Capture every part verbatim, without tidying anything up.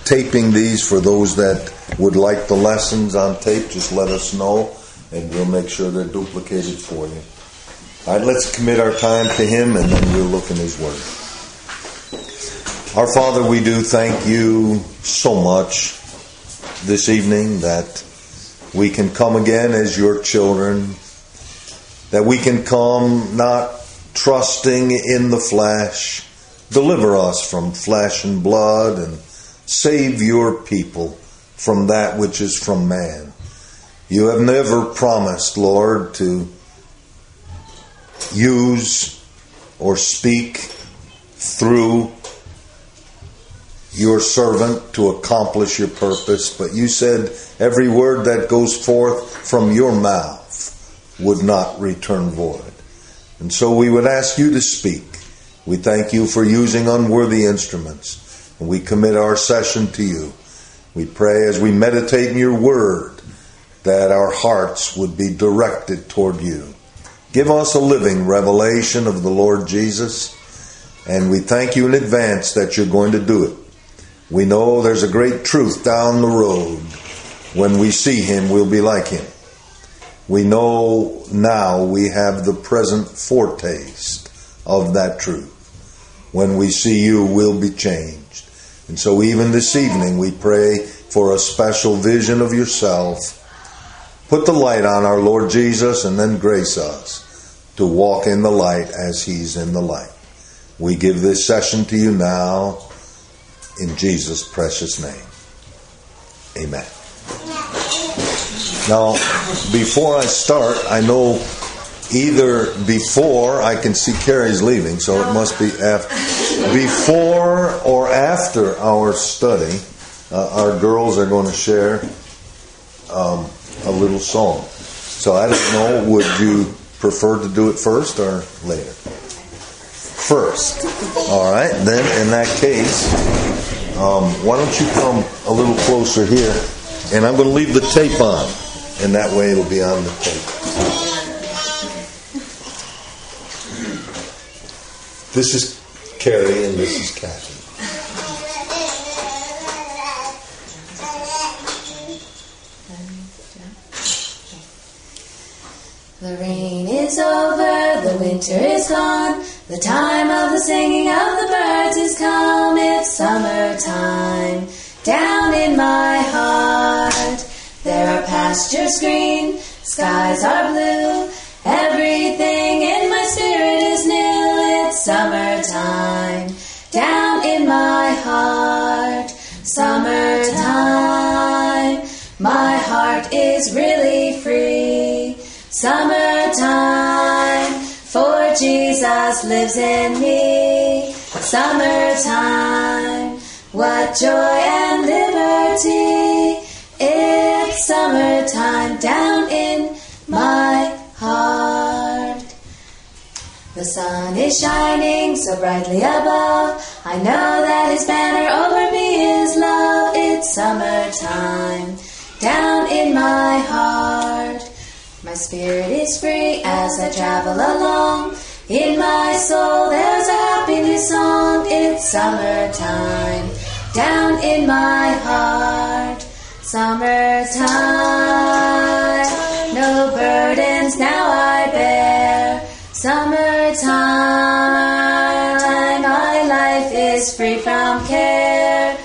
taping these for those that would like the lessons on tape. Just let us know, and we'll make sure they're duplicated for you. All right, let's commit our time to Him, and then we'll look in His Word. Our Father, we do thank You so much this evening that we can come again as Your children, that we can come not trusting in the flesh. Deliver us from flesh and blood, and save Your people from that which is from man. You have never promised, Lord, to use or speak through Your servant to accomplish Your purpose, but You said every word that goes forth from Your mouth would not return void. And so we would ask You to speak. We thank You for using unworthy instruments, and we commit our session to You. We pray as we meditate in Your Word that our hearts would be directed toward You. Give us a living revelation of the Lord Jesus, and we thank You in advance that You're going to do it. We know there's a great truth down the road. When we see Him, we'll be like Him. We know now we have the present foretaste of that truth. When we see You, we'll be changed. And so even this evening, we pray for a special vision of Yourself. Put the light on our Lord Jesus, and then grace us to walk in the light as He's in the light. We give this session to You now in Jesus' precious name. Amen. Now, before I start, I know either before, I can see Carrie's leaving, so it must be after. Before or after our study, uh, our girls are going to share um, a little song. So I don't know, would you prefer to do it first or later? First. All right, then in that case, um, why don't you come a little closer here, and I'm going to leave the tape on, and that way it'll be on the tape. This is Carrie and this is Kathy. The rain is over, the winter is gone, the time of the singing of the birds is come. It's summertime down in my heart. There are pastures green, skies are blue, everything in my spirit is new. It's summertime down in my heart. Summertime, my heart is really free. Summertime, for Jesus lives in me. Summertime, what joy and liberty. It's summertime down in my heart. The sun is shining so brightly above. I know that His banner over me is love. It's summertime down in my heart. My spirit is free as I travel along. In my soul there's a happiness song. It's summertime down in my heart. Summertime, no burdens now I bear. Summertime, my life is free from care.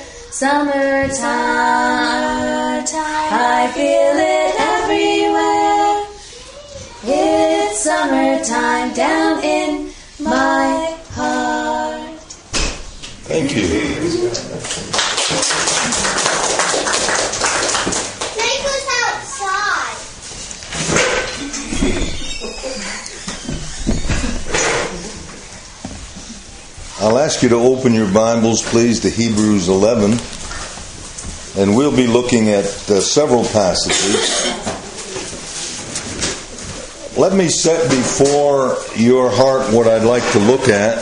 Summertime, I feel it everywhere. It's summertime down in my heart. Thank you. Take us outside. I'll ask you to open your Bibles, please, to Hebrews eleven. And we'll be looking at uh, several passages. Let me set before your heart what I'd like to look at.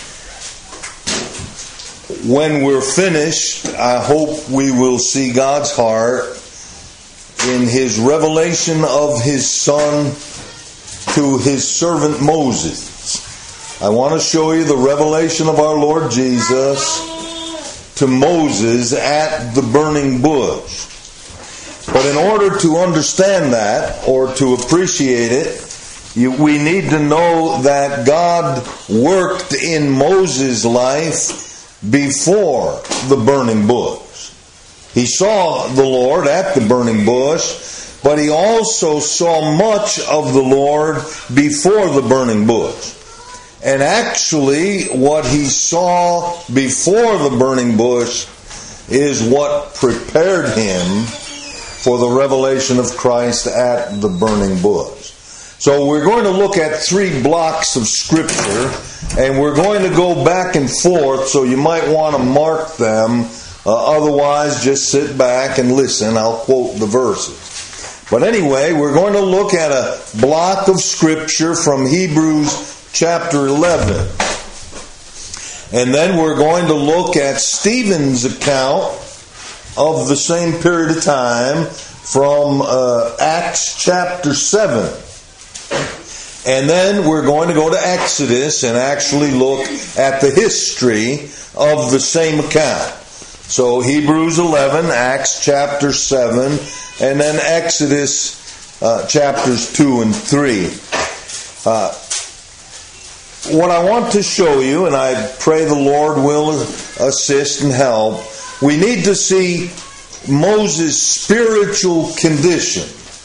When we're finished, I hope we will see God's heart in His revelation of His Son to His servant Moses. I want to show you the revelation of our Lord Jesus to Moses at the burning bush. But in order to understand that, or to appreciate it, you, we need to know that God worked in Moses' life before the burning bush. He saw the Lord at the burning bush, but he also saw much of the Lord before the burning bush. And actually, what he saw before the burning bush is what prepared him for the revelation of Christ at the burning bush. So we're going to look at three blocks of Scripture, and we're going to go back and forth, so you might want to mark them. Uh, otherwise, just sit back and listen. I'll quote the verses. But anyway, we're going to look at a block of Scripture from Hebrews chapter eleven. And then we're going to look at Stephen's account of the same period of time from uh, Acts chapter seven. And then we're going to go to Exodus and actually look at the history of the same account. So Hebrews eleven, Acts chapter seven, and then Exodus uh, chapters two and three. Uh, what I want to show you, and I pray the Lord will assist and help, we need to see Moses' spiritual condition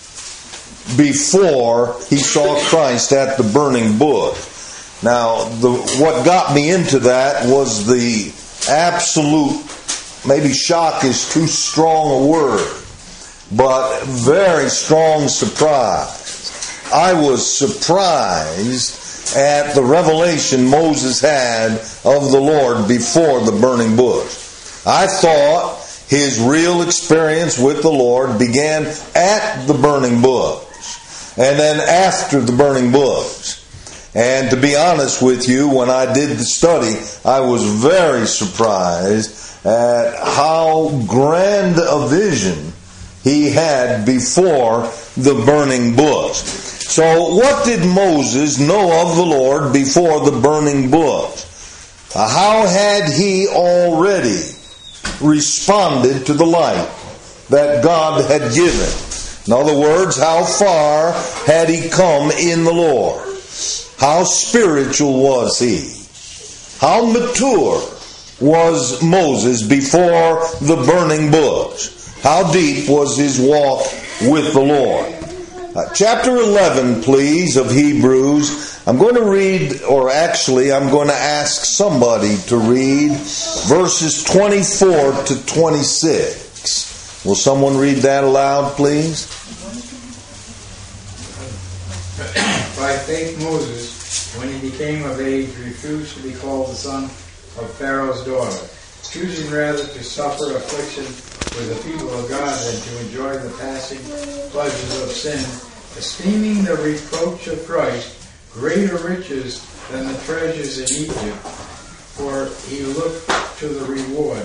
before he saw Christ at the burning bush. Now, the, what got me into that was the absolute, maybe shock is too strong a word, but very strong surprise. I was surprised at the revelation Moses had of the Lord before the burning bush. I thought his real experience with the Lord began at the burning bush, and then after the burning bush. And to be honest with you, when I did the study, I was very surprised at how grand a vision he had before the burning bush. So what did Moses know of the Lord before the burning bush? How had he already responded to the light that God had given? In other words, how far had he come in the Lord? How spiritual was he? How mature was Moses before the burning bush? How deep was his walk with the Lord? Uh, chapter eleven, please, of Hebrews. I'm going to read, or actually I'm going to ask somebody to read verses twenty-four to twenty-six. Will someone read that aloud, please? By faith Moses, when he became of age, refused to be called the son of Pharaoh's daughter, choosing rather to suffer affliction with the people of God than to enjoy the passing pleasures of sin, esteeming the reproach of Christ greater riches than the treasures in Egypt, for he looked to the reward.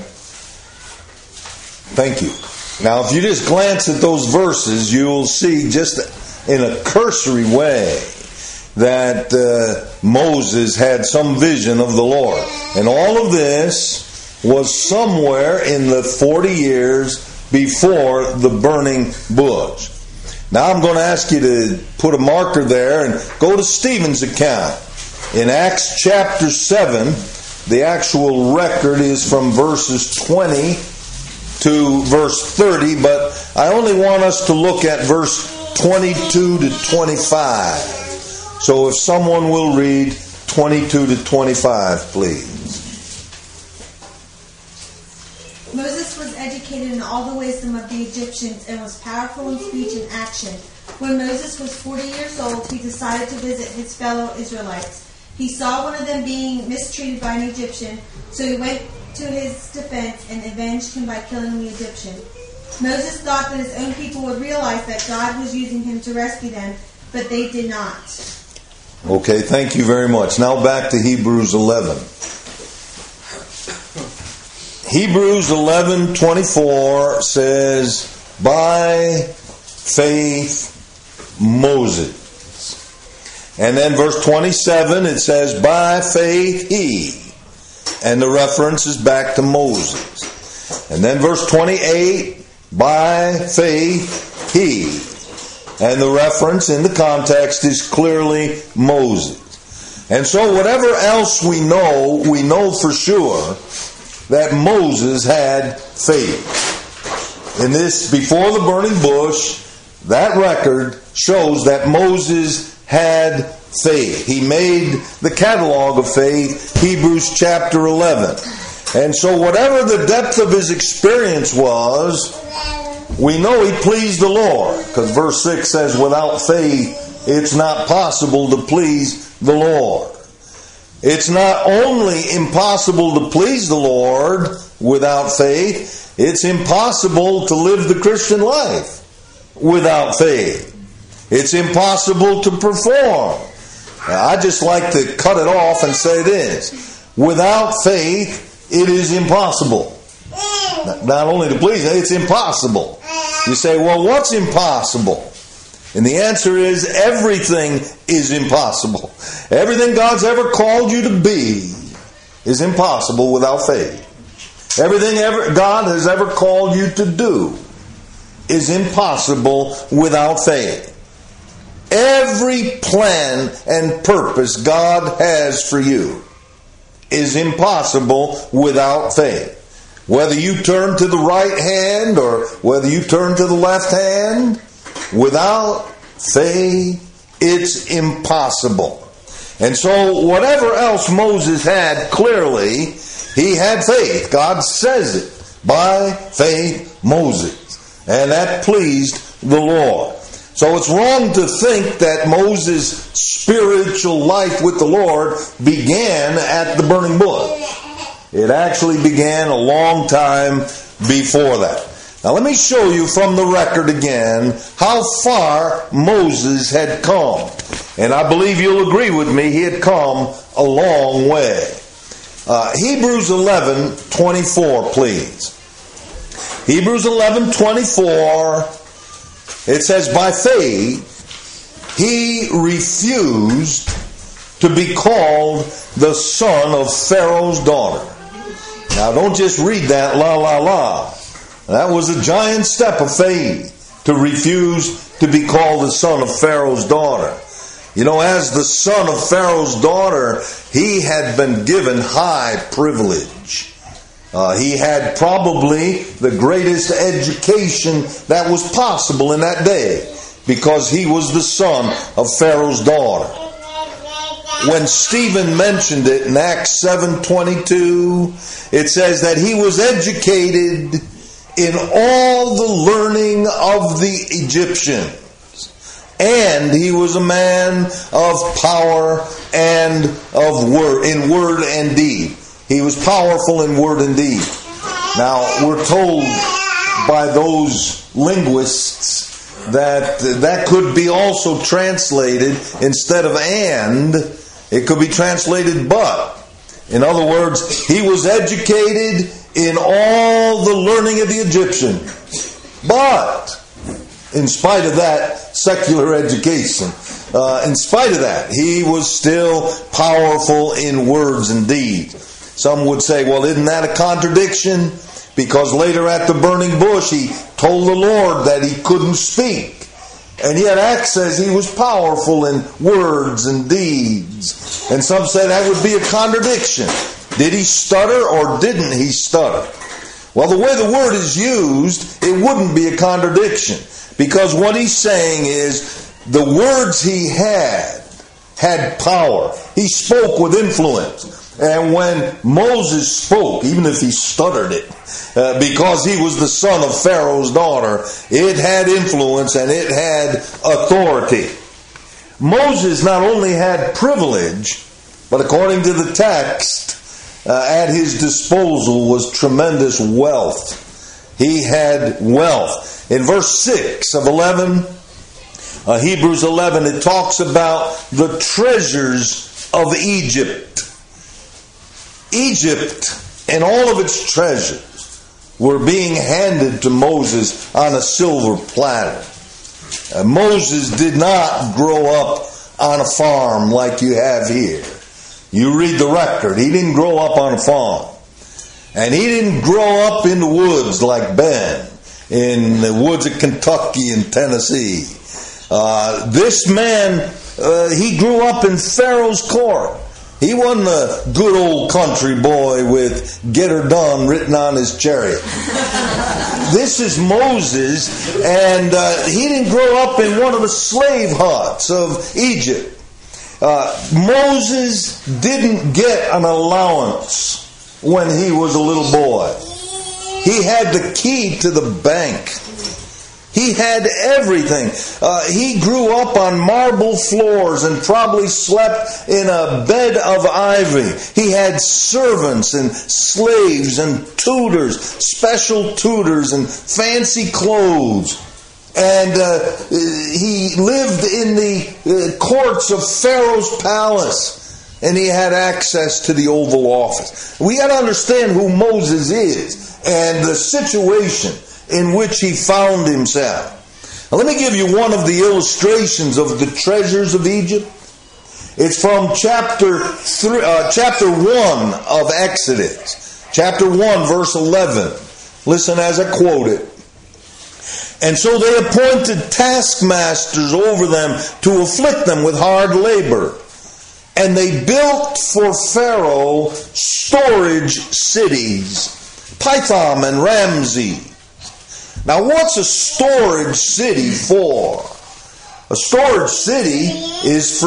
Thank you. Now, if you just glance at those verses, you'll see just in a cursory way that uh, Moses had some vision of the Lord. And all of this was somewhere in the forty years before the burning bush. Now I'm going to ask you to put a marker there and go to Stephen's account. In Acts chapter seven, the actual record is from verses twenty to verse thirty, but I only want us to look at verse twenty-two to twenty-five. So if someone will read twenty-two to twenty-five, please. Moses was educated in all the wisdom of the Egyptians and was powerful in speech and action. When Moses was forty years old, he decided to visit his fellow Israelites. He saw one of them being mistreated by an Egyptian, so he went to his defense and avenged him by killing the Egyptian. Moses thought that his own people would realize that God was using him to rescue them, but they did not. Okay, thank you very much. Now back to Hebrews eleven. Hebrews eleven twenty-four says, by faith Moses. And then verse twenty-seven, it says, by faith he. And the reference is back to Moses. And then verse twenty-eight, by faith he. And the reference in the context is clearly Moses. And so whatever else we know, we know for sure that Moses had faith. In this, before the burning bush, that record shows that Moses had faith. He made the catalog of faith, Hebrews chapter eleven. And so whatever the depth of his experience was, we know he pleased the Lord. Because verse six says, without faith, it's not possible to please the Lord. It's not only impossible to please the Lord without faith, it's impossible to live the Christian life without faith. It's impossible to perform. I just like to cut it off and say this. Without faith, it is impossible. Not only to please, it's impossible. You say, well, what's impossible? And the answer is everything is impossible. Everything God's ever called you to be is impossible without faith. Everything ever God has ever called you to do is impossible without faith. Every plan and purpose God has for you is impossible without faith. Whether you turn to the right hand or whether you turn to the left hand, without faith, it's impossible. And so whatever else Moses had, clearly, he had faith. God says it. By faith, Moses. And that pleased the Lord. So it's wrong to think that Moses' spiritual life with the Lord began at the burning bush. It actually began a long time before that. Now let me show you from the record again how far Moses had come. And I believe you'll agree with me, he had come a long way. Uh, Hebrews eleven twenty-four, please. Hebrews eleven twenty-four, it says, by faith he refused to be called the son of Pharaoh's daughter. Now don't just read that la la la. That was a giant step of faith to refuse to be called the son of Pharaoh's daughter. You know, as the son of Pharaoh's daughter, he had been given high privilege. Uh, he had probably the greatest education that was possible in that day because he was the son of Pharaoh's daughter. When Stephen mentioned it in Acts seven twenty-two, it says that he was educated in all the learning of the Egyptians. And he was a man of power and of word, in word and deed. He was powerful in word and deed. Now, we're told by those linguists that that could be also translated, instead of and, it could be translated but. In other words, he was educated in all the learning of the Egyptians. But, in spite of that secular education, uh, in spite of that, he was still powerful in words and deeds. Some would say, well, isn't that a contradiction? Because later at the burning bush, he told the Lord that he couldn't speak. And yet Acts says he was powerful in words and deeds. And some say that would be a contradiction. Did he stutter or didn't he stutter? Well, the way the word is used, it wouldn't be a contradiction. Because what he's saying is the words he had had power. He spoke with influence. And when Moses spoke, even if he stuttered it, uh, because he was the son of Pharaoh's daughter, it had influence and it had authority. Moses not only had privilege, but according to the text, uh, at his disposal was tremendous wealth. He had wealth. In verse six of eleven, uh, Hebrews eleven, it talks about the treasures of Egypt. Egypt and all of its treasures were being handed to Moses on a silver platter. Uh, Moses did not grow up on a farm like you have here. You read the record. He didn't grow up on a farm. And he didn't grow up in the woods like Ben, in the woods of Kentucky and Tennessee. Uh, this man, uh, he grew up in Pharaoh's court. He wasn't a good old country boy with "get her done" written on his chariot. This is Moses, and uh, he didn't grow up in one of the slave huts of Egypt. Uh, Moses didn't get an allowance when he was a little boy. He had the key to the bank. He had everything. Uh, he grew up on marble floors and probably slept in a bed of ivy. He had servants and slaves and tutors, special tutors and fancy clothes. And uh, he lived in the uh, courts of Pharaoh's palace. And he had access to the Oval Office. We got to understand who Moses is and the situation in which he found himself. Now, let me give you one of the illustrations of the treasures of Egypt. It's from chapter three, uh, chapter one of Exodus, chapter one, verse eleven. Listen as I quote it. And so they appointed taskmasters over them to afflict them with hard labor. And they built for Pharaoh storage cities, Pithom and Ramses. Now, what's a storage city for? A storage city is for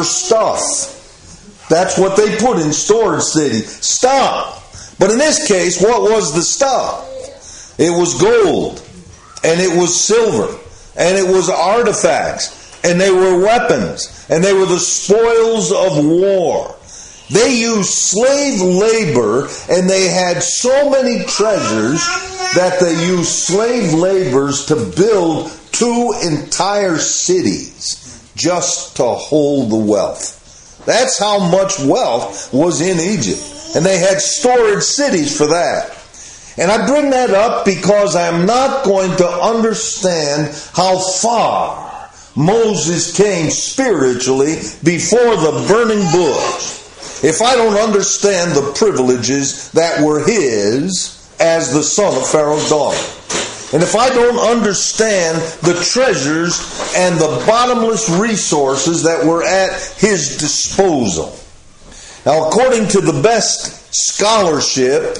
stuff. That's what they put in storage city. Stuff. But in this case, what was the stuff? It was gold. And it was silver. And it was artifacts. And they were weapons. And they were the spoils of war. They used slave labor, and they had so many treasures that they used slave laborers to build two entire cities just to hold the wealth. That's how much wealth was in Egypt. And they had storage cities for that. And I bring that up because I'm not going to understand how far Moses came spiritually before the burning bush if I don't understand the privileges that were his as the son of Pharaoh's daughter. And if I don't understand the treasures and the bottomless resources that were at his disposal. Now, according to the best scholarship,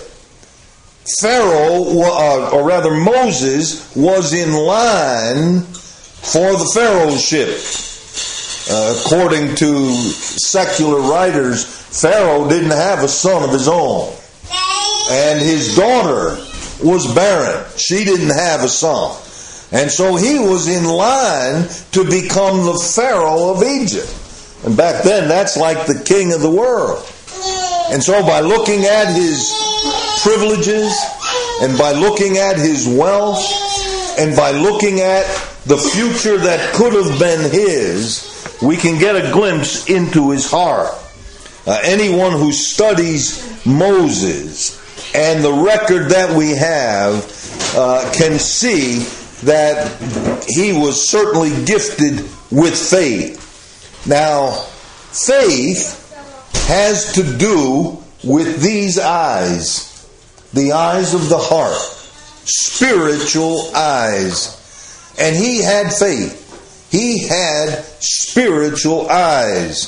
Pharaoh, uh, or rather Moses, was in line for the Pharaohship. Uh, according to secular writers, Pharaoh didn't have a son of his own. And his daughter was barren. She didn't have a son. And so he was in line to become the Pharaoh of Egypt. And back then, that's like the king of the world. And so by looking at his privileges, and by looking at his wealth, and by looking at the future that could have been his, we can get a glimpse into his heart. Uh, anyone who studies Moses and the record that we have uh, can see that he was certainly gifted with faith. Now, faith has to do with these eyes, the eyes of the heart, spiritual eyes. And he had faith. He had spiritual eyes.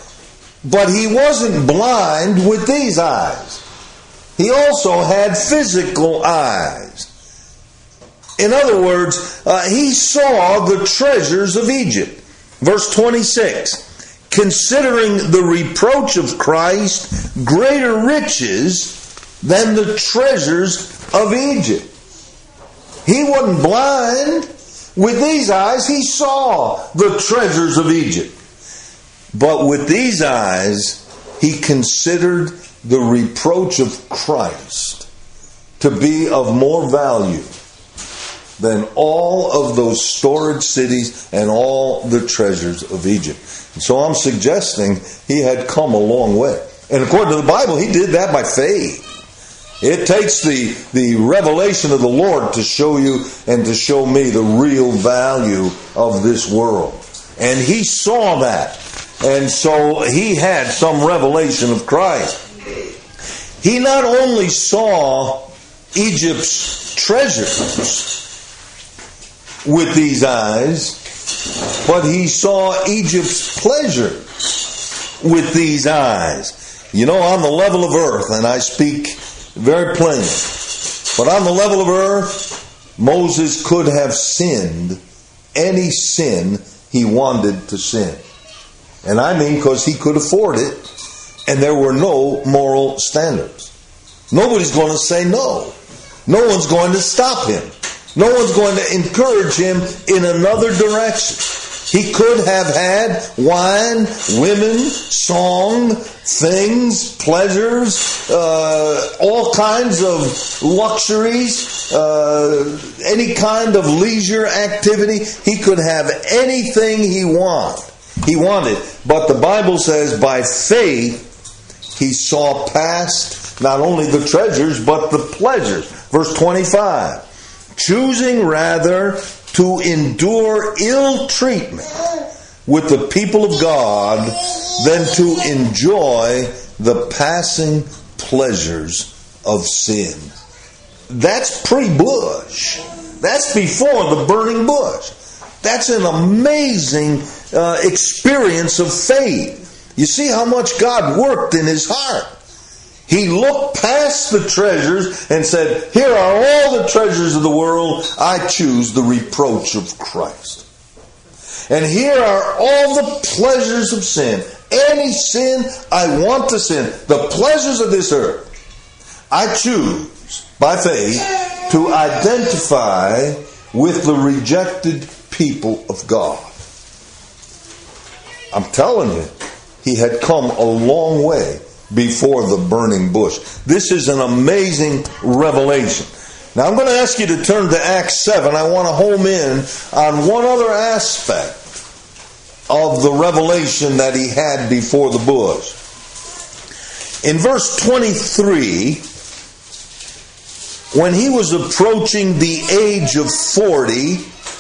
But he wasn't blind with these eyes. He also had physical eyes. In other words, uh, he saw the treasures of Egypt. Verse twenty-six, considering the reproach of Christ greater riches than the treasures of Egypt. He wasn't blind with these eyes. He saw the treasures of Egypt. But with these eyes, he considered the reproach of Christ to be of more value than all of those storage cities and all the treasures of Egypt. And so I'm suggesting he had come a long way. And according to the Bible, he did that by faith. It takes the, the revelation of the Lord to show you and to show me the real value of this world. And he saw that. And so he had some revelation of Christ. He not only saw Egypt's treasures with these eyes, but he saw Egypt's pleasure with these eyes. You know, on the level of earth, and I speak very plainly, but on the level of earth, Moses could have sinned any sin he wanted to sin. And I mean because he could afford it, and there were no moral standards. Nobody's going to say no. No one's going to stop him. No one's going to encourage him in another direction. He could have had wine, women, song, things, pleasures, uh, all kinds of luxuries, uh, any kind of leisure activity. He could have anything he want. He wanted. But the Bible says by faith he saw past not only the treasures but the pleasures. Verse twenty-five. Choosing rather to endure ill treatment with the people of God than to enjoy the passing pleasures of sin. That's pre-bush. That's before the burning bush. That's an amazing uh, experience of faith. You see how much God worked in his heart. He looked past the treasures and said, here are all the treasures of the world. I choose the reproach of Christ. And here are all the pleasures of sin. Any sin I want to sin. The pleasures of this earth. I choose, by faith, to identify with the rejected people of God. I'm telling you, he had come a long way before the burning bush. This is an amazing revelation. Now I'm going to ask you to turn to Acts seven. I want to home in on one other aspect of the revelation that he had before the bush. In verse twenty-three, when he was approaching the age of forty,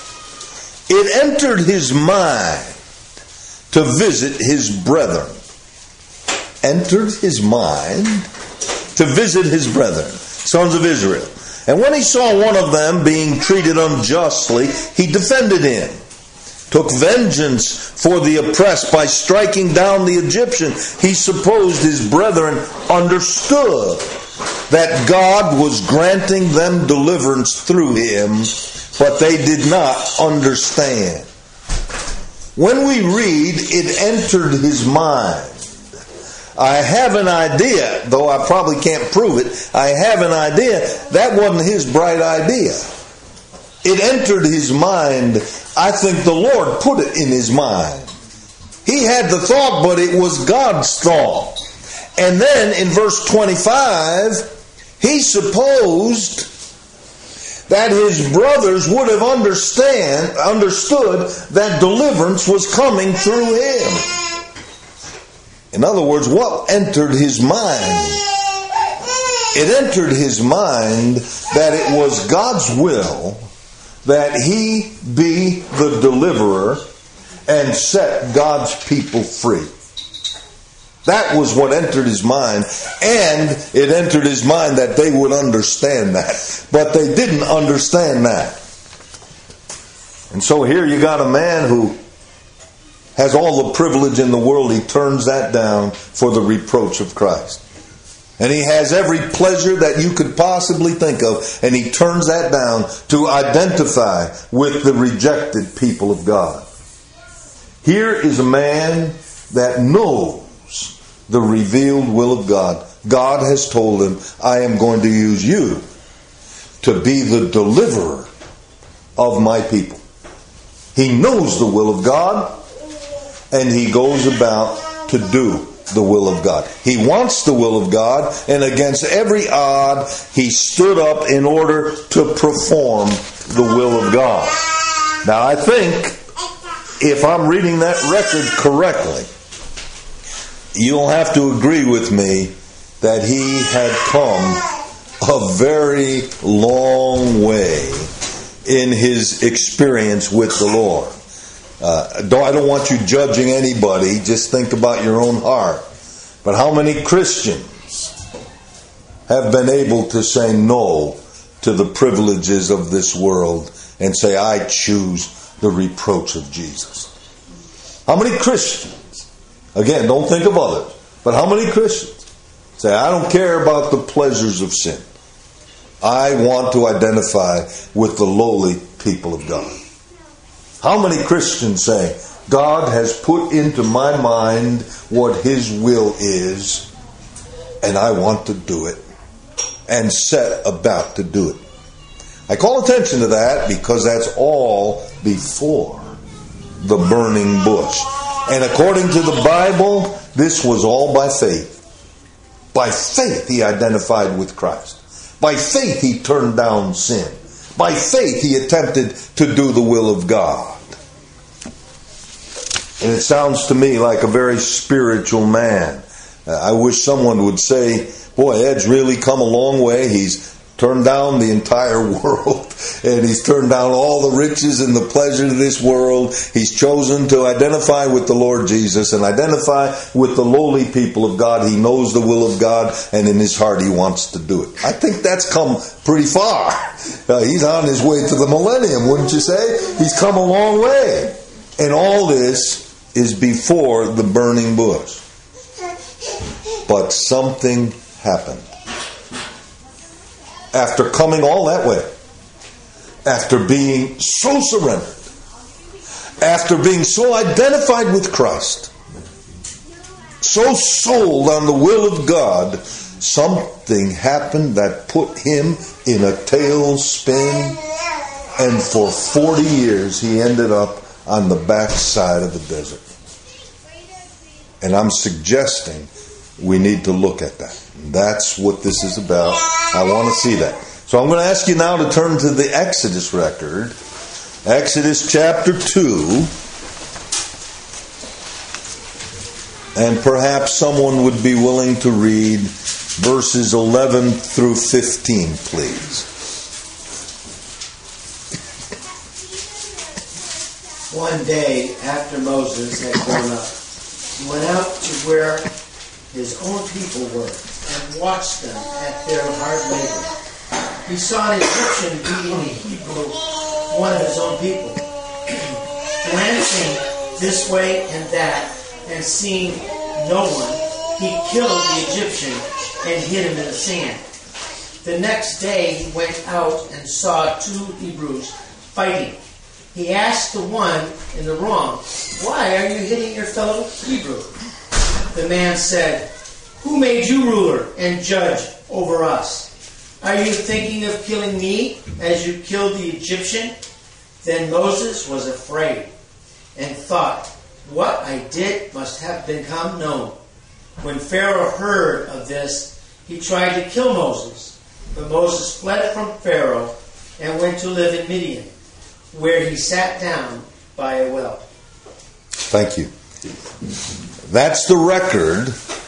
it entered his mind to visit his brethren. Entered his mind to visit his brethren, sons of Israel. And when he saw one of them being treated unjustly, he defended him, took vengeance for the oppressed by striking down the Egyptian. He supposed his brethren understood that God was granting them deliverance through him, but they did not understand. When we read, it entered his mind. I have an idea, though I probably can't prove it, I have an idea that wasn't his bright idea. It entered his mind. I think the Lord put it in his mind. He had the thought, but it was God's thought. And then in verse twenty-five, he supposed that his brothers would have understand, understood that deliverance was coming through him. In other words, what entered his mind? It entered his mind that it was God's will that he be the deliverer and set God's people free. That was what entered his mind, and it entered his mind that they would understand that. But they didn't understand that. And so here you got a man who has all the privilege in the world. He turns that down for the reproach of Christ. And he has every pleasure that you could possibly think of, and he turns that down to identify with the rejected people of God. Here is a man that knows the revealed will of God. God has told him, I am going to use you to be the deliverer of my people. He knows the will of God, and he goes about to do the will of God. He wants the will of God, and against every odd, he stood up in order to perform the will of God. Now, I think, if I'm reading that record correctly, you'll have to agree with me that he had come a very long way in his experience with the Lord. Uh, don't, I don't want you judging anybody. Just think about your own heart. But how many Christians have been able to say no to the privileges of this world and say, I choose the reproach of Jesus? How many Christians, again, don't think of others, but how many Christians say, I don't care about the pleasures of sin. I want to identify with the lowly people of God? How many Christians say, God has put into my mind what His will is, and I want to do it, and set about to do it? I call attention to that because that's all before the burning bush. And according to the Bible, this was all by faith. By faith he identified with Christ. By faith he turned down sin. By faith he attempted to do the will of God. And it sounds to me like a very spiritual man. Uh, I wish someone would say, boy, Ed's really come a long way. He's turned down the entire world, and he's turned down all the riches and the pleasure of this world. He's chosen to identify with the Lord Jesus and identify with the lowly people of God. He knows the will of God, and in his heart he wants to do it. I think that's come pretty far. Uh, he's on his way to the millennium, wouldn't you say? He's come a long way. And all this is before the burning bush. But something happened. After coming all that way, after being so surrendered, after being so identified with Christ, so sold on the will of God, something happened that put him in a tailspin, and for forty years he ended up on the backside of the desert. And I'm suggesting we need to look at that. That's what this is about. I want to see that. So I'm going to ask you now to turn to the Exodus record. Exodus chapter two. And perhaps someone would be willing to read verses eleven through fifteen, please. One day after Moses had grown up, he went out to where his own people were and watched them at their hard labor. He saw an Egyptian beating a Hebrew, one of his own people. Glancing this way and that and seeing no one, he killed the Egyptian and hid him in the sand. The next day he went out and saw two Hebrews fighting. He asked the one in the wrong, "Why are you hitting your fellow Hebrew?" The man said, "Who made you ruler and judge over us? Are you thinking of killing me as you killed the Egyptian?" Then Moses was afraid and thought, "What I did must have become known." When Pharaoh heard of this, he tried to kill Moses. But Moses fled from Pharaoh and went to live in Midian, where he sat down by a well. Thank you. That's the record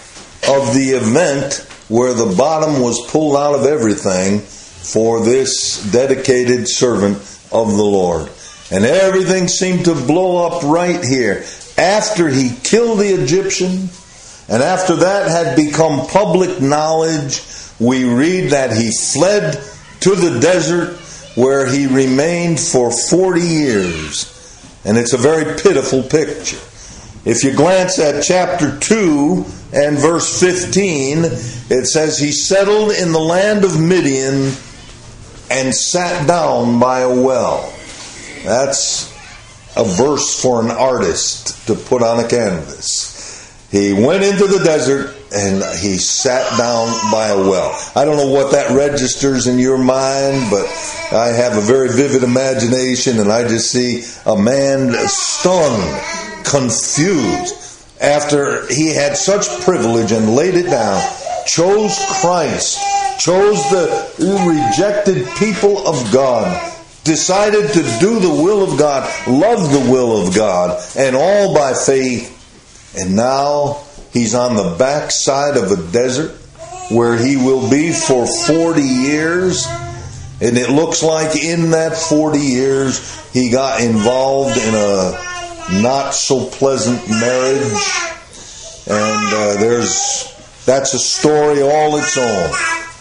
of the event where the bottom was pulled out of everything for this dedicated servant of the Lord. And everything seemed to blow up right here. After he killed the Egyptian, and after that had become public knowledge, we read that he fled to the desert, where he remained for forty years. And it's a very pitiful picture. If you glance at chapter two and verse fifteen, it says he settled in the land of Midian and sat down by a well. That's a verse for an artist to put on a canvas. He went into the desert and he sat down by a well. I don't know what that registers in your mind, but I have a very vivid imagination, and I just see a man stunned, confused, after he had such privilege and laid it down, chose Christ, chose the rejected people of God, decided to do the will of God, love the will of God, and all by faith. And now he's on the backside of a desert where he will be for forty years. And it looks like in that forty years he got involved in a not so pleasant marriage. And uh, there's that's a story all its own.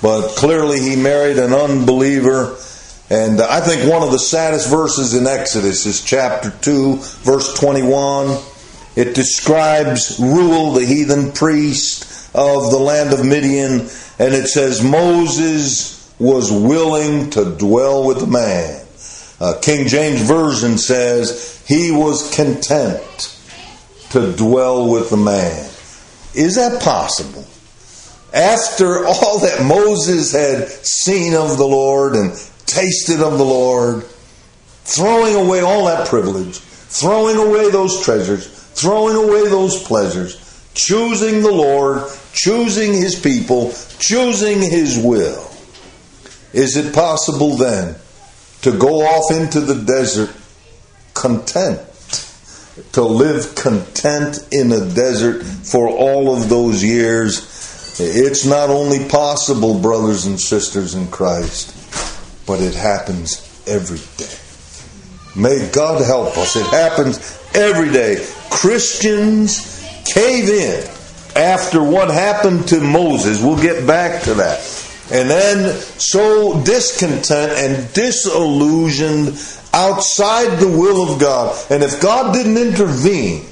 but clearly he married an unbeliever. And I think one of the saddest verses in Exodus is chapter two, verse twenty-one. It describes Reuel, the heathen priest of the land of Midian, and it says Moses was willing to dwell with the man. Uh, King James Version says he was content to dwell with the man. Is that possible? After all that Moses had seen of the Lord and tasted of the Lord, throwing away all that privilege, throwing away those treasures, throwing away those pleasures, choosing the Lord, choosing His people, choosing His will. Is it possible then to go off into the desert content, to live content in a desert for all of those years? It's not only possible, brothers and sisters in Christ, but it happens every day. May God help us. It happens every day. Christians cave in after what happened to Moses. We'll get back to that. And then so discontent and disillusioned outside the will of God. And if God didn't intervene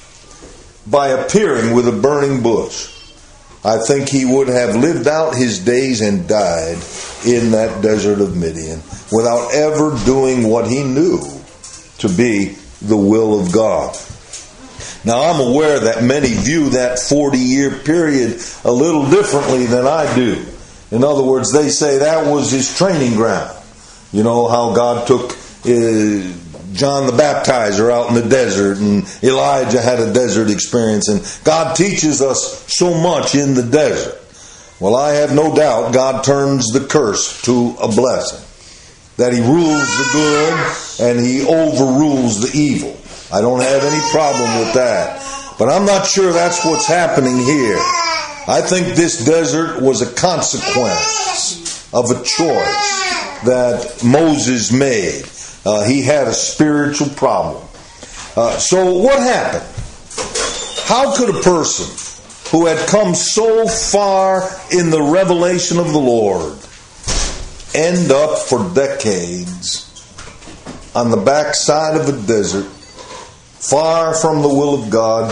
by appearing with a burning bush, I think he would have lived out his days and died in that desert of Midian without ever doing what he knew to be the will of God. Now, I'm aware that many view that forty-year period a little differently than I do. In other words, they say that was his training ground. You know how God took uh, John the Baptizer out in the desert, and Elijah had a desert experience, and God teaches us so much in the desert. Well, I have no doubt God turns the curse to a blessing, that He rules the good and He overrules the evil. I don't have any problem with that. But I'm not sure that's what's happening here. I think this desert was a consequence of a choice that Moses made. Uh, he had a spiritual problem. Uh, so what happened? How could a person who had come so far in the revelation of the Lord end up for decades on the backside of a desert, far from the will of God,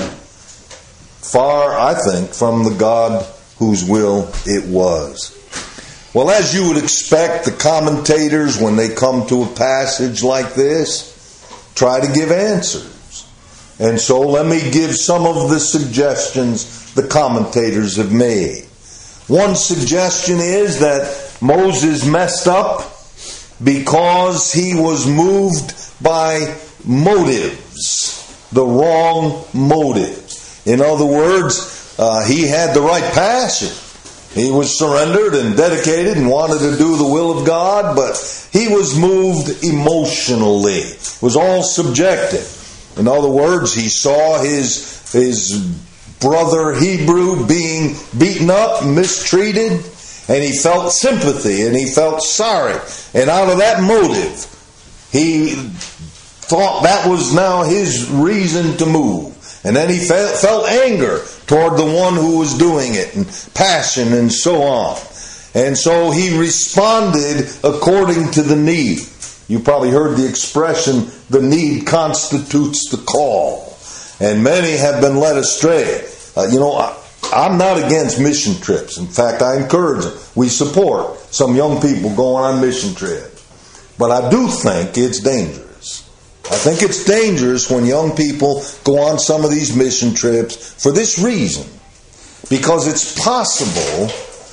far, I think, from the God whose will it was? Well, as you would expect, the commentators, when they come to a passage like this, try to give answers. And so let me give some of the suggestions the commentators have made. One suggestion is that Moses messed up because he was moved by motives, the wrong motives. In other words, uh, he had the right passion. He was surrendered and dedicated and wanted to do the will of God, but he was moved emotionally. It was all subjective. In other words, he saw his, his brother Hebrew being beaten up, mistreated, and he felt sympathy and he felt sorry. And out of that motive, he thought that was now his reason to move. And then he felt, felt anger toward the one who was doing it, and passion and so on. And so he responded according to the need. You probably heard the expression, the need constitutes the call. And many have been led astray. Uh, you know, I, I'm not against mission trips. In fact, I encourage them. We support some young people going on mission trip. But I do think it's dangerous. I think it's dangerous when young people go on some of these mission trips for this reason. Because it's possible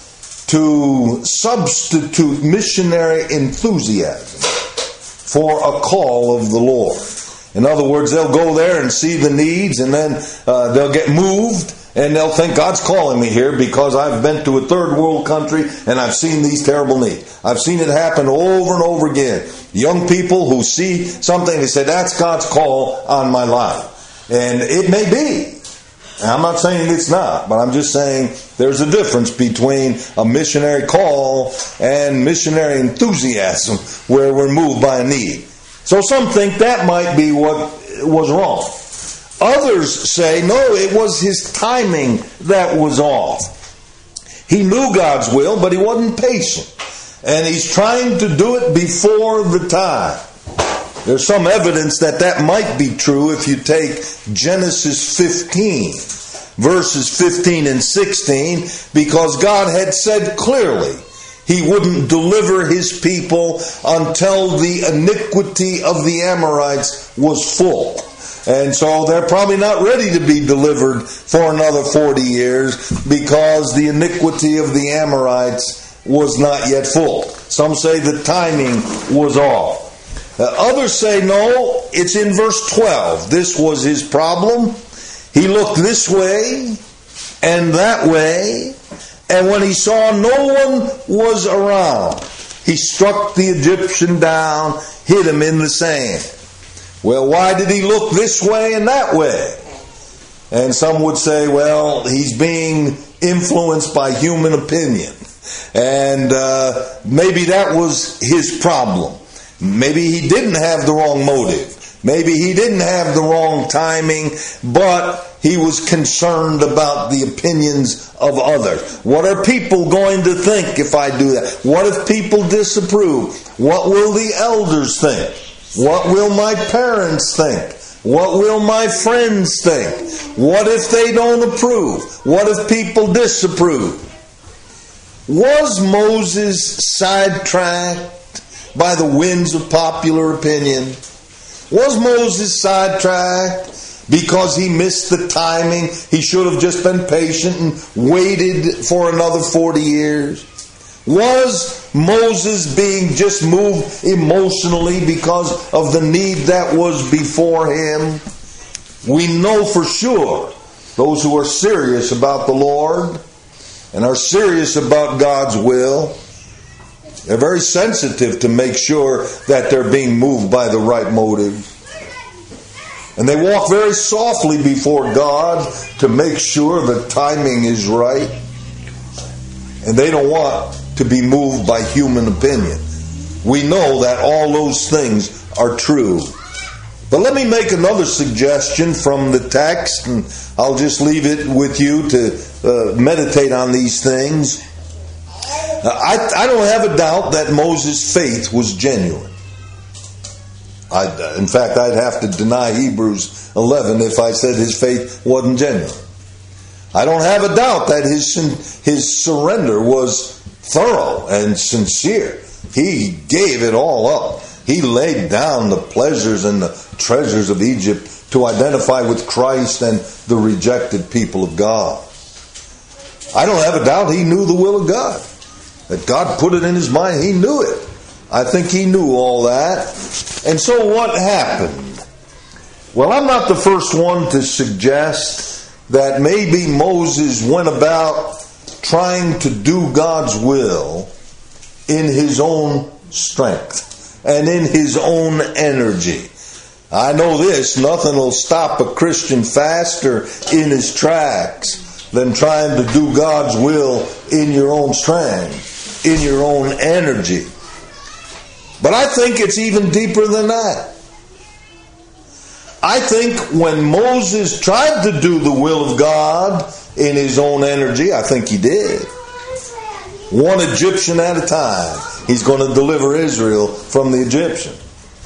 to substitute missionary enthusiasm for a call of the Lord. In other words, they'll go there and see the needs, and then uh, they'll get moved, and they'll think, God's calling me here because I've been to a third world country and I've seen these terrible needs. I've seen it happen over and over again. Young people who see something, they say, that's God's call on my life. And it may be. And I'm not saying it's not, but I'm just saying there's a difference between a missionary call and missionary enthusiasm where we're moved by a need. So some think that might be what was wrong. Others say, no, it was his timing that was off. He knew God's will, but he wasn't patient. And he's trying to do it before the time. There's some evidence that that might be true if you take Genesis fifteen, verses fifteen and sixteen, because God had said clearly he wouldn't deliver his people until the iniquity of the Amorites was full. And so they're probably not ready to be delivered for another forty years because the iniquity of the Amorites was not yet full. Some say the timing was off. Uh, others say no, it's in verse twelve. This was his problem. He looked this way and that way, and when he saw no one was around, he struck the Egyptian down, hid him in the sand. Well, why did he look this way and that way? And some would say, well, he's being influenced by human opinion. And uh, maybe that was his problem. Maybe he didn't have the wrong motive. Maybe he didn't have the wrong timing, but he was concerned about the opinions of others. What are people going to think if I do that? What if people disapprove? What will the elders think? What will my parents think? What will my friends think? What if they don't approve? What if people disapprove? Was Moses sidetracked by the winds of popular opinion? Was Moses sidetracked because he missed the timing? He should have just been patient and waited for another forty years. Was Moses being just moved emotionally because of the need that was before him? We know for sure those who are serious about the Lord and are serious about God's will, they're very sensitive to make sure that they're being moved by the right motive. And they walk very softly before God to make sure the timing is right. And they don't want to be moved by human opinion. We know that all those things are true. But let me make another suggestion from the text, and I'll just leave it with you to uh, meditate on these things. Uh, I, I don't have a doubt that Moses' faith was genuine. I, in fact, I'd have to deny Hebrews eleven if I said his faith wasn't genuine. I don't have a doubt that his his surrender was thorough and sincere. He gave it all up. He laid down the pleasures and the treasures of Egypt to identify with Christ and the rejected people of God. I don't have a doubt he knew the will of God. That God put it in his mind. He knew it. I think he knew all that. And so what happened? Well, I'm not the first one to suggest that maybe Moses went about trying to do God's will in his own strength and in his own energy. I know this, nothing will stop a Christian faster in his tracks than trying to do God's will in your own strength, in your own energy. But I think it's even deeper than that. I think when Moses tried to do the will of God in his own energy, I think he did. One Egyptian at a time. He's going to deliver Israel from the Egyptian.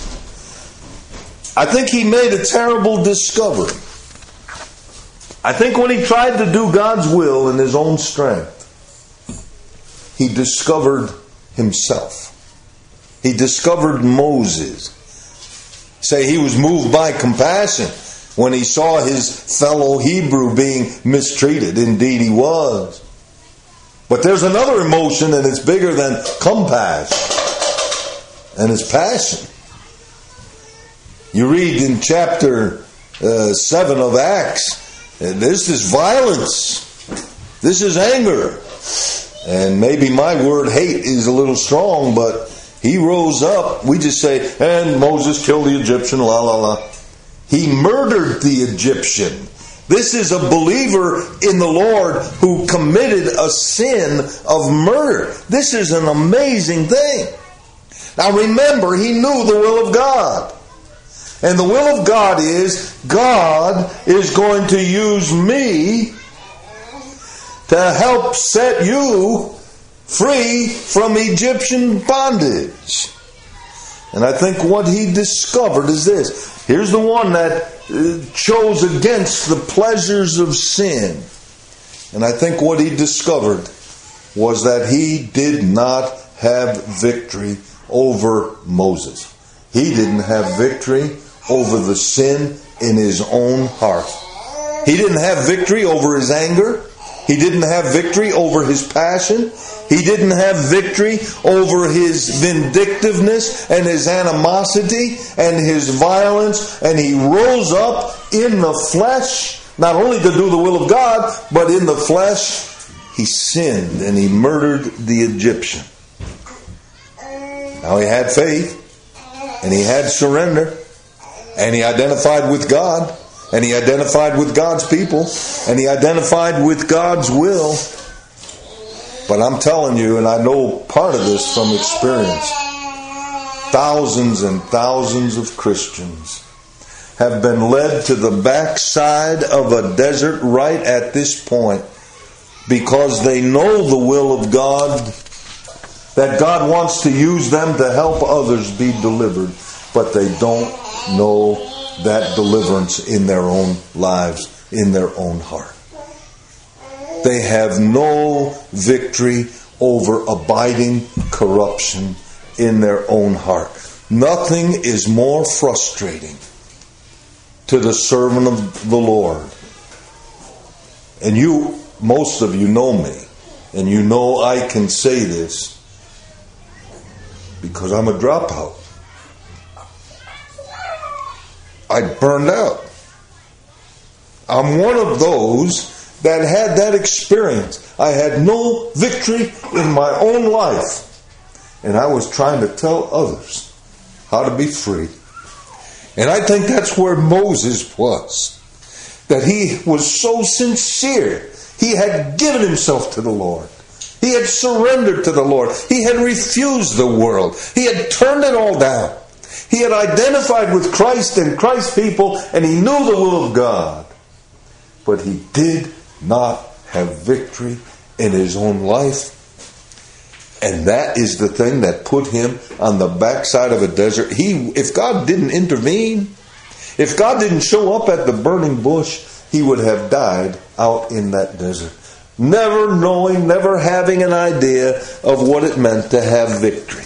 I think he made a terrible discovery. I think when he tried to do God's will in his own strength, he discovered himself. He discovered Moses. Say he was moved by compassion when he saw his fellow Hebrew being mistreated. Indeed he was. But there's another emotion, and it's bigger than compassion. And it's passion. You read in chapter uh, seven of Acts, uh, there's this violence. This is anger. And maybe my word hate is a little strong, but he rose up. We just say, and Moses killed the Egyptian, la la la. He murdered the Egyptian. This is a believer in the Lord who committed a sin of murder. This is an amazing thing. Now remember, he knew the will of God. And the will of God is, God is going to use me to help set you free from Egyptian bondage. And I think what he discovered is this. Here's the one that uh, chose against the pleasures of sin. And I think what he discovered was that he did not have victory over Moses. He didn't have victory over the sin in his own heart. He didn't have victory over his anger. He didn't have victory over his passion. He didn't have victory over his vindictiveness and his animosity and his violence. And he rose up in the flesh, not only to do the will of God, but in the flesh, he sinned and he murdered the Egyptian. Now he had faith and he had surrender and he identified with God and he identified with God's people and he identified with God's will. But I'm telling you, and I know part of this from experience, thousands and thousands of Christians have been led to the backside of a desert right at this point because they know the will of God, that God wants to use them to help others be delivered, but they don't know that deliverance in their own lives, in their own heart. They have no victory over abiding corruption in their own heart. Nothing is more frustrating to the servant of the Lord. And you, most of you know me, and you know I can say this because I'm a dropout. I burned out. I'm one of those that had that experience. I had no victory in my own life. And I was trying to tell others how to be free. And I think that's where Moses was. That he was so sincere. He had given himself to the Lord. He had surrendered to the Lord. He had refused the world. He had turned it all down. He had identified with Christ and Christ's people, and he knew the will of God. But he did not have victory in his own life. And that is the thing that put him on the backside of a desert. He, if God didn't intervene, if God didn't show up at the burning bush, he would have died out in that desert. Never knowing, never having an idea of what it meant to have victory.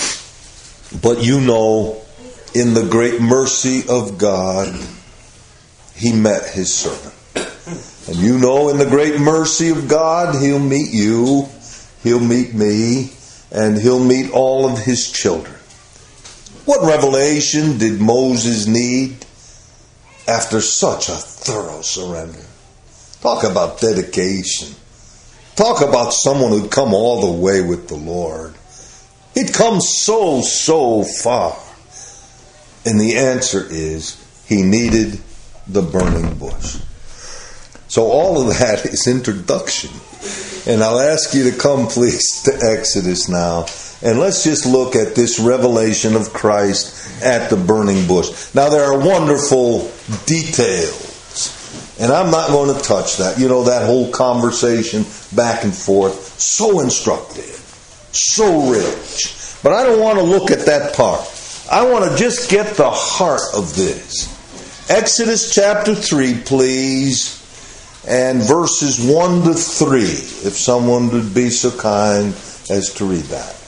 But you know, in the great mercy of God, he met his servant. And you know, in the great mercy of God, he'll meet you, he'll meet me, and he'll meet all of his children. What revelation did Moses need after such a thorough surrender? Talk about dedication. Talk about someone who'd come all the way with the Lord. He'd come so, so far. And the answer is, he needed the burning bush. So all of that is introduction. And I'll ask you to come, please, to Exodus now. And let's just look at this revelation of Christ at the burning bush. Now, there are wonderful details. And I'm not going to touch that. You know, that whole conversation back and forth. So instructive. So rich. But I don't want to look at that part. I want to just get the heart of this. Exodus chapter three, please. And verses one to three, if someone would be so kind as to read that.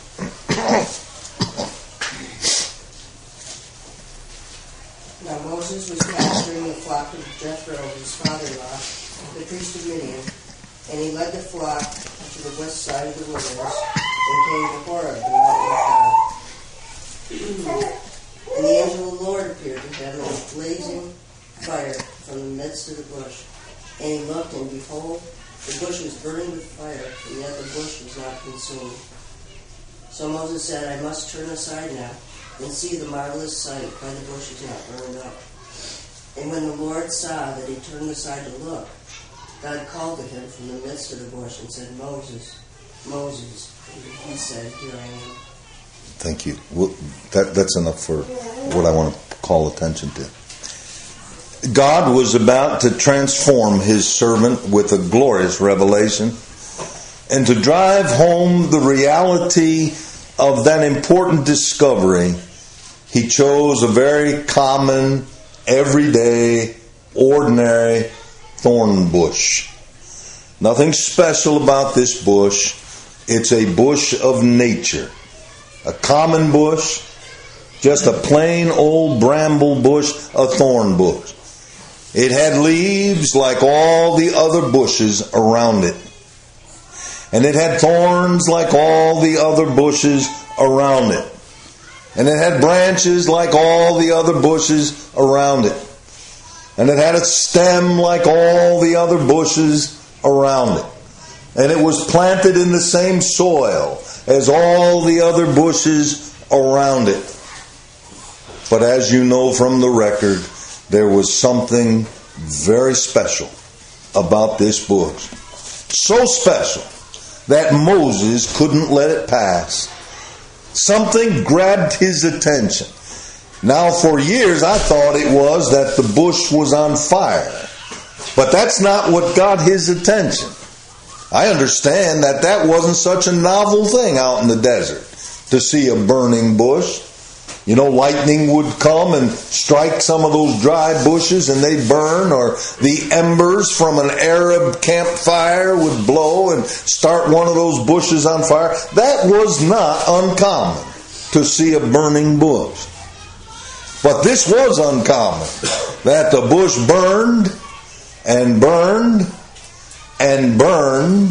Now Moses was pasturing the flock of Jethro, his father-in-law, the priest of Midian, and he led the flock to the west side of the wilderness and came to Horeb, the mountain of God. And the angel of the Lord appeared to him in a blazing fire from the midst of the bush. And he looked, and behold, the bush was burning with fire, and yet the bush was not consumed. So Moses said, I must turn aside now, and see the marvelous sight, why the bush is not burned up. And when the Lord saw that he turned aside to look, God called to him from the midst of the bush and said, Moses, Moses. And he said, Here I am. Thank you. Well, that, that's enough for what I want to call attention to. God was about to transform his servant with a glorious revelation And to drive home the reality of that important discovery, he chose a very common, everyday, ordinary thorn bush. Nothing special about this bush. It's a bush of nature. A common bush, just a plain old bramble bush, a thorn bush. It had leaves like all the other bushes around it. And it had thorns like all the other bushes around it. And it had branches like all the other bushes around it. And it had a stem like all the other bushes around it. And it was planted in the same soil as all the other bushes around it. But as you know from the record, there was something very special about this bush. So special that Moses couldn't let it pass. Something grabbed his attention. Now, for years I thought it was that the bush was on fire. But that's not what got his attention. I understand that that wasn't such a novel thing out in the desert to see a burning bush. You know, lightning would come and strike some of those dry bushes and they'd burn, or the embers from an Arab campfire would blow and start one of those bushes on fire. That was not uncommon to see a burning bush. But this was uncommon, that the bush burned and burned and burned.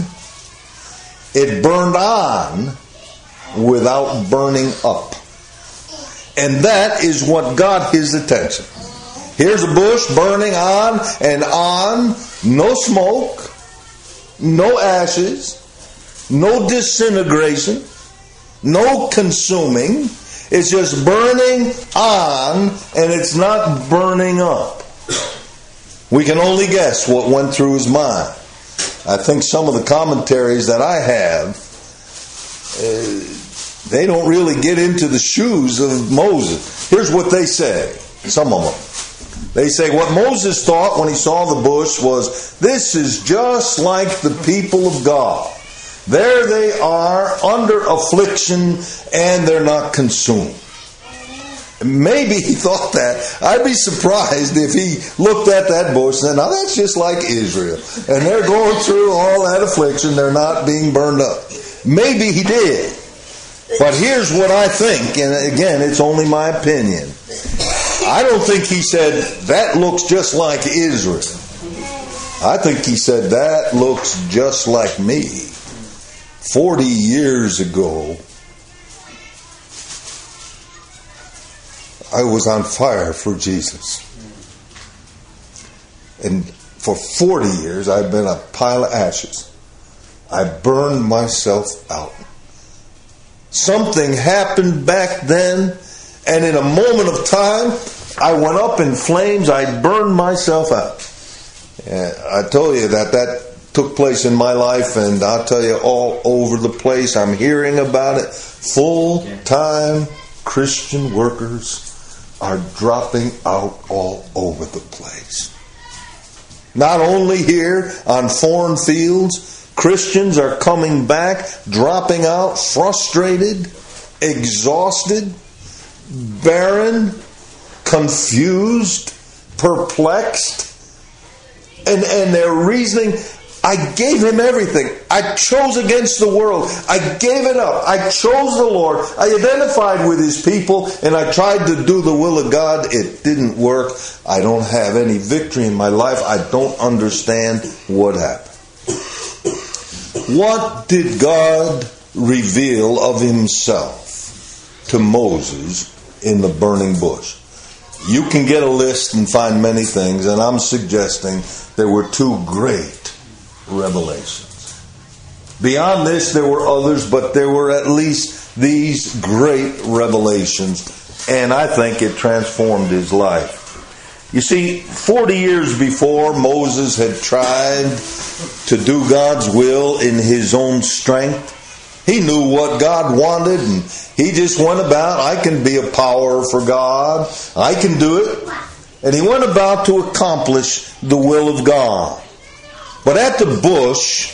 It burned on without burning up. And that is what got his attention. Here's a bush burning on and on. No smoke, no ashes, no disintegration, no consuming. It's just burning on, and it's not burning up. We can only guess what went through his mind. I think some of the commentaries that I have, uh, they don't really get into the shoes of Moses. Here's what they say, some of them. They say what Moses thought when he saw the bush was, this is just like the people of God. There they are under affliction and they're not consumed. Maybe he thought that. I'd be surprised if he looked at that bush and said, now that's just like Israel. And they're going through all that affliction. They're not being burned up. Maybe he did. But here's what I think, and again, it's only my opinion. I don't think he said, that looks just like Israel. I think he said, that looks just like me. Forty years ago, I was on fire for Jesus. And for forty years, I've been a pile of ashes. I burned myself out. Something happened back then, and in a moment of time, I went up in flames. I burned myself out. And I told you that that took place in my life, and I'll tell you, all over the place. I'm hearing about it. Full-time Christian workers are dropping out all over the place. Not only here on foreign fields, Christians are coming back, dropping out, frustrated, exhausted, barren, confused, perplexed. And, and they're reasoning, I gave him everything. I chose against the world. I gave it up. I chose the Lord. I identified with his people, and I tried to do the will of God. It didn't work. I don't have any victory in my life. I don't understand what happened. What did God reveal of himself to Moses in the burning bush? You can get a list and find many things, and I'm suggesting there were two great revelations. Beyond this, there were others, but there were at least these great revelations, and I think it transformed his life. You see, forty years before, Moses had tried to do God's will in his own strength. He knew what God wanted, and he just went about, I can be a power for God. I can do it. And he went about to accomplish the will of God. But at the bush,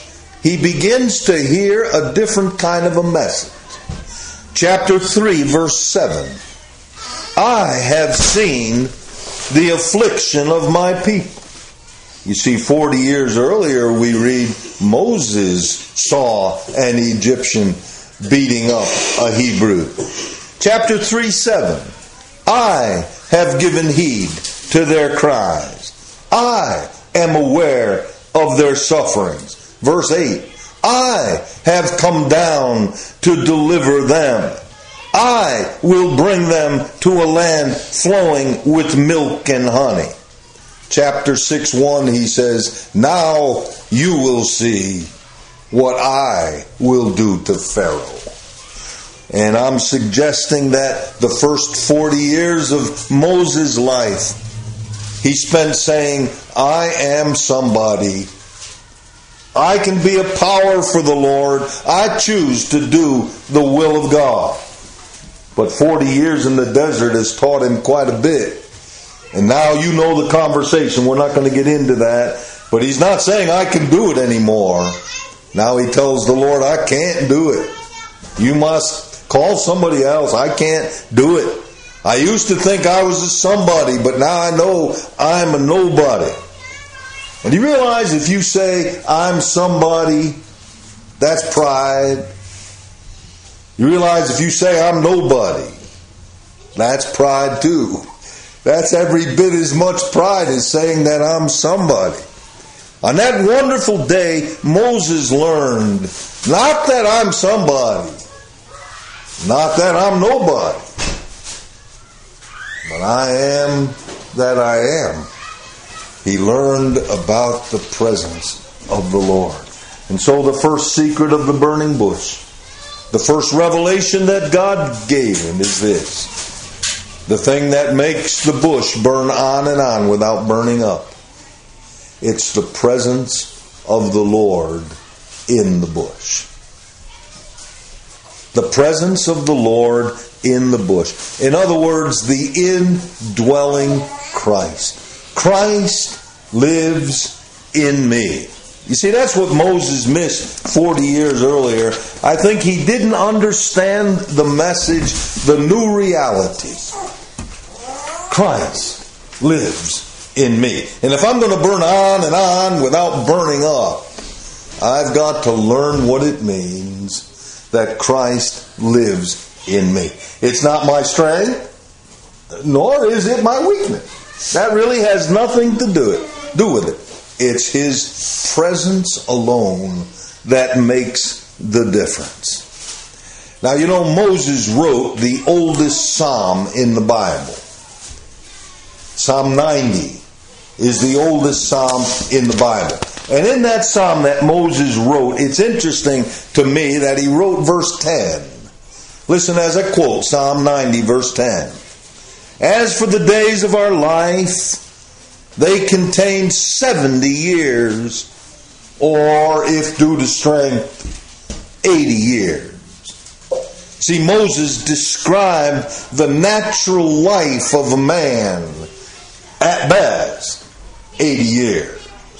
he begins to hear a different kind of a message. Chapter three, verse seven. I have seen the affliction of my people. You see, forty years earlier we read Moses saw an Egyptian beating up a Hebrew. Chapter three, seven. I have given heed to their cries. I am aware of their sufferings. Verse eight. I have come down to deliver them. I will bring them to a land flowing with milk and honey. Chapter six, one, he says, now you will see what I will do to Pharaoh. And I'm suggesting that the first forty years of Moses' life, he spent saying, I am somebody. I can be a power for the Lord. I choose to do the will of God. But forty years in the desert has taught him quite a bit. And now you know the conversation. We're not going to get into that. But he's not saying I can do it anymore. Now he tells the Lord, I can't do it. You must call somebody else. I can't do it. I used to think I was a somebody, but now I know I'm a nobody. And you realize if you say, I'm somebody, that's pride. You realize if you say, I'm nobody, that's pride too. That's every bit as much pride as saying that I'm somebody. On that wonderful day, Moses learned, not that I'm somebody, not that I'm nobody, but I am that I am. He learned about the presence of the Lord. And so the first secret of the burning bush, the first revelation that God gave him is this. The thing that makes the bush burn on and on without burning up. It's the presence of the Lord in the bush. The presence of the Lord in the bush. In other words, the indwelling Christ. Christ lives in me. You see, that's what Moses missed forty years earlier. I think he didn't understand the message, the new reality. Christ lives in me. And if I'm going to burn on and on without burning up, I've got to learn what it means that Christ lives in me. It's not my strength, nor is it my weakness. That really has nothing to do it, do with it. It's His presence alone that makes the difference. Now, you know, Moses wrote the oldest psalm in the Bible. Psalm ninety is the oldest psalm in the Bible. And in that psalm that Moses wrote, it's interesting to me that he wrote verse ten. Listen as I quote Psalm ninety, verse ten. As for the days of our life, they contain seventy years, or if due to strength, eighty years. See, Moses described the natural life of a man, at best, eighty years.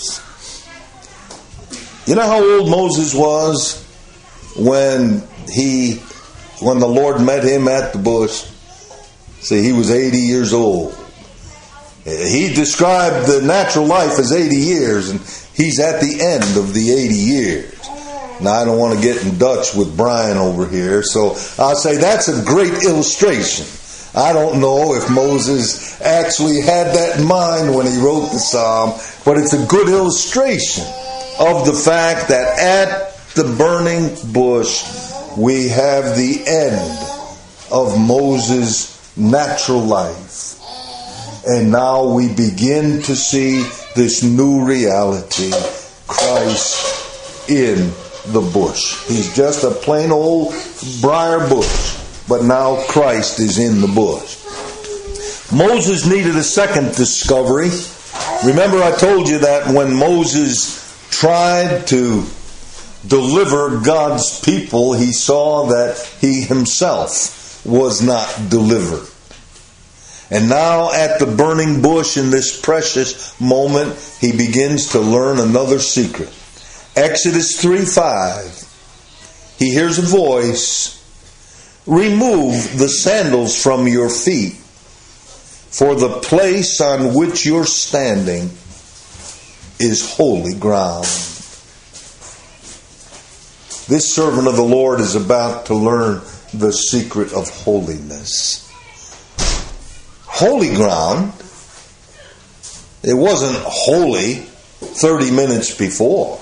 You know how old Moses was when he, when the Lord met him at the bush? See, he was eighty years old. He described the natural life as eighty years, and he's at the end of the eighty years. Now, I don't want to get in Dutch with Brian over here, so I'll say that's a great illustration. I don't know if Moses actually had that in mind when he wrote the psalm, but it's a good illustration of the fact that at the burning bush, we have the end of Moses' natural life. And now we begin to see this new reality, Christ in the bush. He's just a plain old briar bush, but now Christ is in the bush. Moses needed a second discovery. Remember, I told you that when Moses tried to deliver God's people, he saw that he himself was not delivered. And now at the burning bush in this precious moment, he begins to learn another secret. Exodus three five. He hears a voice. Remove the sandals from your feet, for the place on which you're standing is holy ground. This servant of the Lord is about to learn the secret of holiness. Holy ground. It wasn't holy thirty minutes before.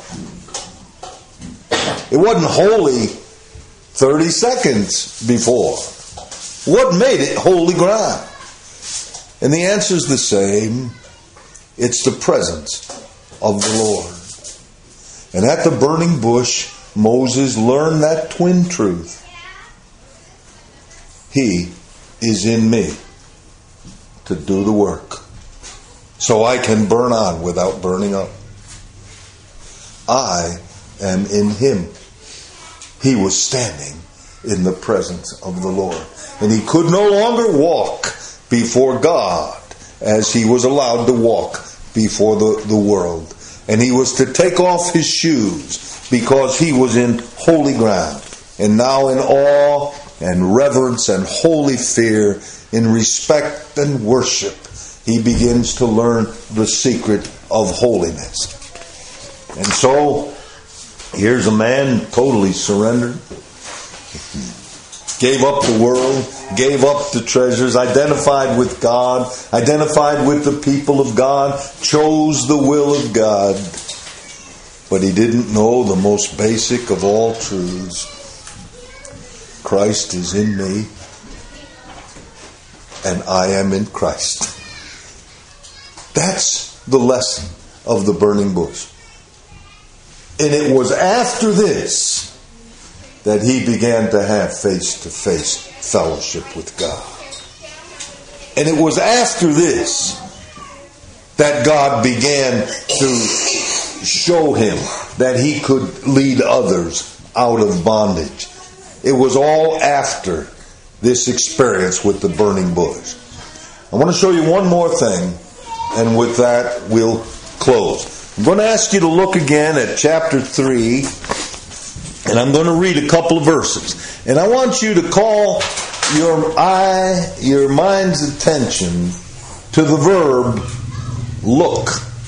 It wasn't holy thirty seconds before. What made it holy ground? And the answer is the same. It's the presence of the Lord. And at the burning bush, Moses learned that twin truth. He is in me to do the work, so I can burn on without burning up. I am in him. He was standing in the presence of the Lord, and he could no longer walk before God as he was allowed to walk before the, the world. And he was to take off his shoes because he was in holy ground. And now in awe and reverence and holy fear, in respect and worship, he begins to learn the secret of holiness. And so, here's a man totally surrendered. Gave up the world, gave up the treasures, identified with God, identified with the people of God, chose the will of God. But he didn't know the most basic of all truths. Christ is in me, and I am in Christ. That's the lesson of the burning bush. And it was after this that he began to have face-to-face fellowship with God. And it was after this that God began to show him that he could lead others out of bondage. It was all after this experience with the burning bush. I want to show you one more thing, and with that we'll close. I'm going to ask you to look again at chapter three, and I'm going to read a couple of verses. And I want you to call your eye, your mind's attention to the verb look.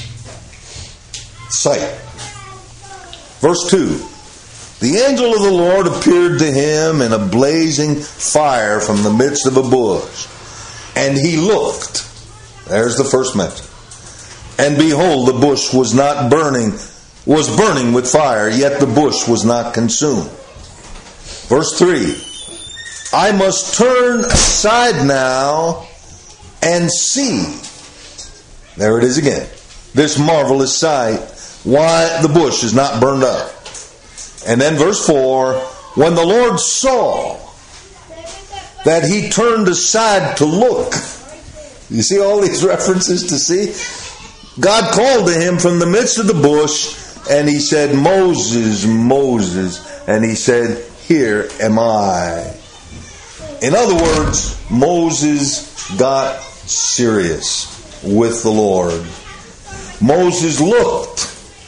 Sight. Verse two. The angel of the Lord appeared to him in a blazing fire from the midst of a bush. And he looked. There's the first mention. And behold, the bush was not burning, was burning with fire, yet the bush was not consumed. Verse three. I must turn aside now and see. There it is again. This marvelous sight, why the bush is not burned up. And then verse four, when the Lord saw that he turned aside to look. You see all these references to see? God called to him from the midst of the bush, and he said, Moses, Moses. And he said, here am I. In other words, Moses got serious with the Lord. Moses looked.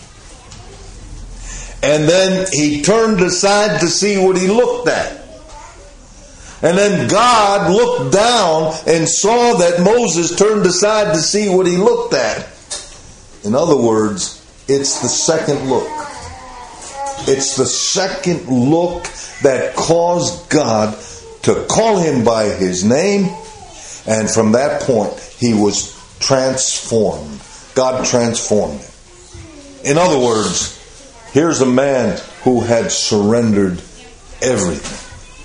And then he turned aside to see what he looked at. And then God looked down and saw that Moses turned aside to see what he looked at. In other words, it's the second look. It's the second look that caused God to call him by his name. And from that point, he was transformed. God transformed him. In other words, here's a man who had surrendered everything.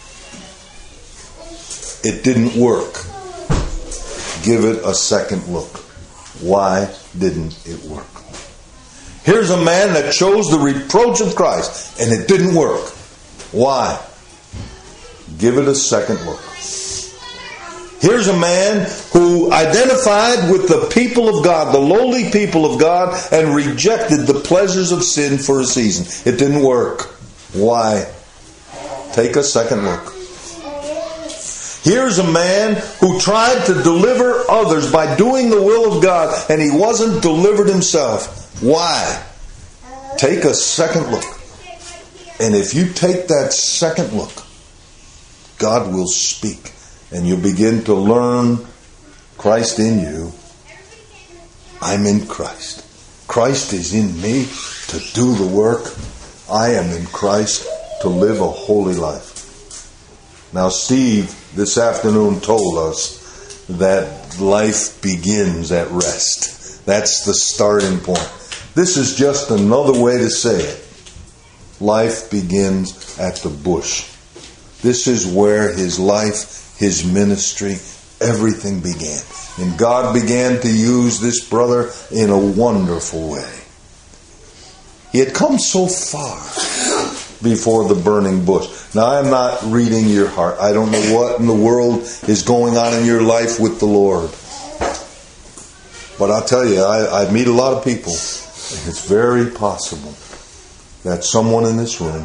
It didn't work. Give it a second look. Why didn't it work? Here's a man that chose the reproach of Christ, and it didn't work. Why? Give it a second look. Here's a man who identified with the people of God, the lowly people of God, and rejected the pleasures of sin for a season. It didn't work. Why? Take a second look. Here's a man who tried to deliver others by doing the will of God, and he wasn't delivered himself. Why? Take a second look. And if you take that second look, God will speak. And you'll begin to learn Christ in you. I'm in Christ. Christ is in me to do the work. I am in Christ to live a holy life. Now, Steve this afternoon told us that life begins at rest. That's the starting point. This is just another way to say it. Life begins at the bush. This is where his life, his ministry, everything began. And God began to use this brother in a wonderful way. He had come so far before the burning bush. Now, I'm not reading your heart. I don't know what in the world is going on in your life with the Lord. But I'll tell you, I, I meet a lot of people, and it's very possible that someone in this room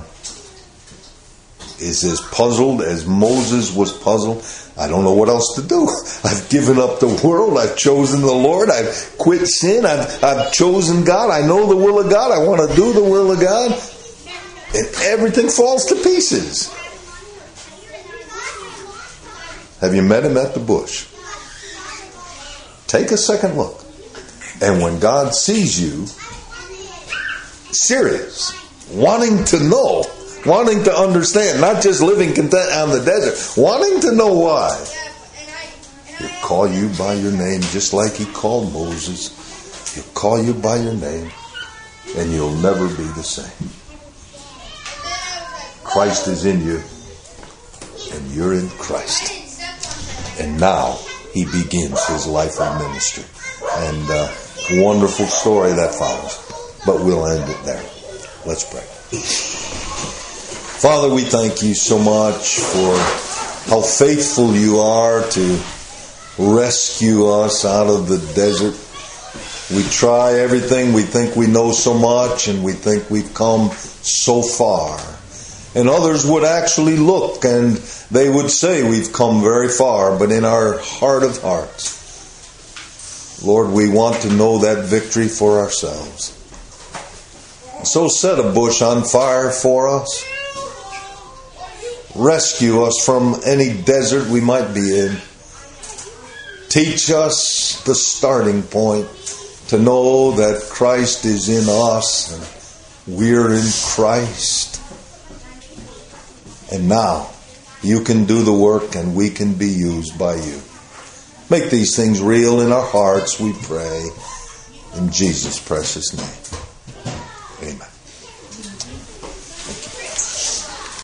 is as puzzled as Moses was puzzled. I don't know what else to do. I've given up the world. I've chosen the Lord. I've quit sin. I've, I've chosen God. I know the will of God. I want to do the will of God. And everything falls to pieces. Have you met him at the bush? Take a second look. And when God sees you, serious, wanting to know, wanting to understand, not just living content on the desert, wanting to know why, he'll call you by your name just like he called Moses. He'll call you by your name, and you'll never be the same. Christ is in you, and you're in Christ. And now he begins his life of ministry. And uh, wonderful story that follows. But we'll end it there. Let's pray. Father, we thank you so much for how faithful you are to rescue us out of the desert. We try everything. We think we know so much, and we think we've come so far. And others would actually look and they would say we've come very far, but in our heart of hearts, Lord, we want to know that victory for ourselves. So set a bush on fire for us. Rescue us from any desert we might be in. Teach us the starting point to know that Christ is in us and we're in Christ. And now you can do the work and we can be used by you. Make these things real in our hearts, we pray. In Jesus' precious name.